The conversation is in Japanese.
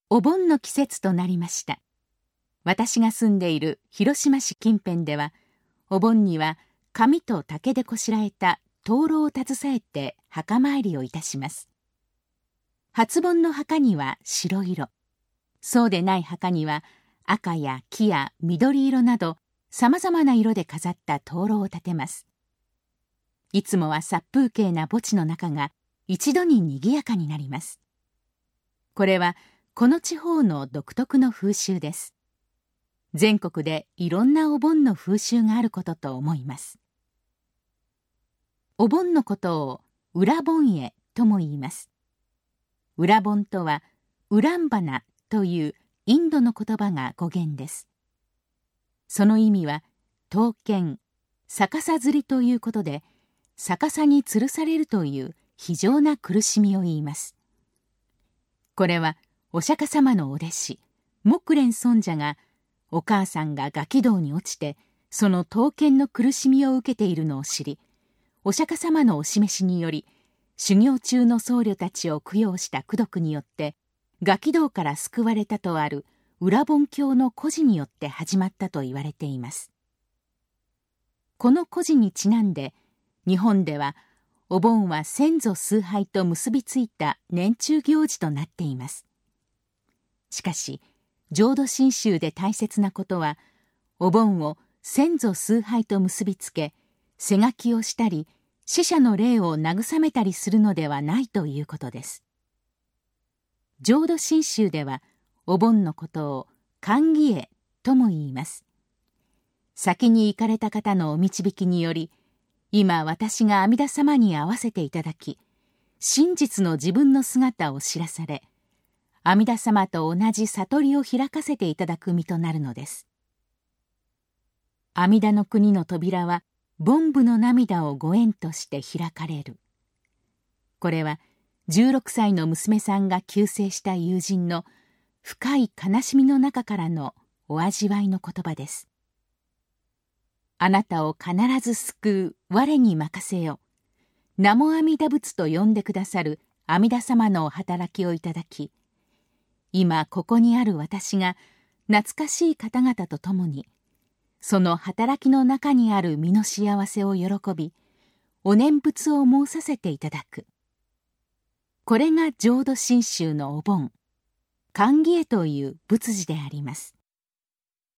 お盆の季節となりました。私が住んでいる広島市近辺では、お盆には紙と竹でこしらえた灯籠を携えて墓参りをいたします。初盆の墓には白色、そうでない墓には赤や黄や緑色などさまざまな色で飾った灯籠を立てます。いつもは殺風景な墓地の中が一度ににぎやかになります。これはこの地方の独特の風習です。全国でいろんなお盆の風習があることと思います。お盆のことを裏盆会とも言います。裏盆とはウランバナというインドの言葉が語源です。その意味は刀剣、逆さ吊りということで、逆さに吊るされるという非常な苦しみを言います。これはお釈迦様のお弟子木蓮尊者が、お母さんが餓鬼道に落ちてその刀剣の苦しみを受けているのを知り、お釈迦様のお示しにより修行中の僧侶たちを供養した功徳によって餓鬼道から救われたとある裏盆教の故事によって始まったと言われています。この故事にちなんで、日本ではお盆は先祖崇拝と結びついた年中行事となっています。しかし浄土真宗で大切なことは、お盆を先祖崇拝と結びつけ背書きをしたり死者の霊を慰めたりするのではないということです。浄土真宗ではお盆のことを寛義会とも言います。先に行かれた方のお導きにより、今私が阿弥陀様に会わせていただき、真実の自分の姿を知らされ、阿弥陀様と同じ悟りを開かせていただく身となるのです。阿弥陀の国の扉は凡夫の涙をご縁として開かれる。これは16歳の娘さんが急逝した友人の深い悲しみの中からのお味わいの言葉です。あなたを必ず救う我に任せよ。南無阿弥陀仏と呼んでくださる阿弥陀様のお働きをいただき、今ここにある私が懐かしい方々と共に、その働きの中にある身の幸せを喜び、お念仏を申させていただく。これが浄土真宗のお盆、寛義会という仏事であります。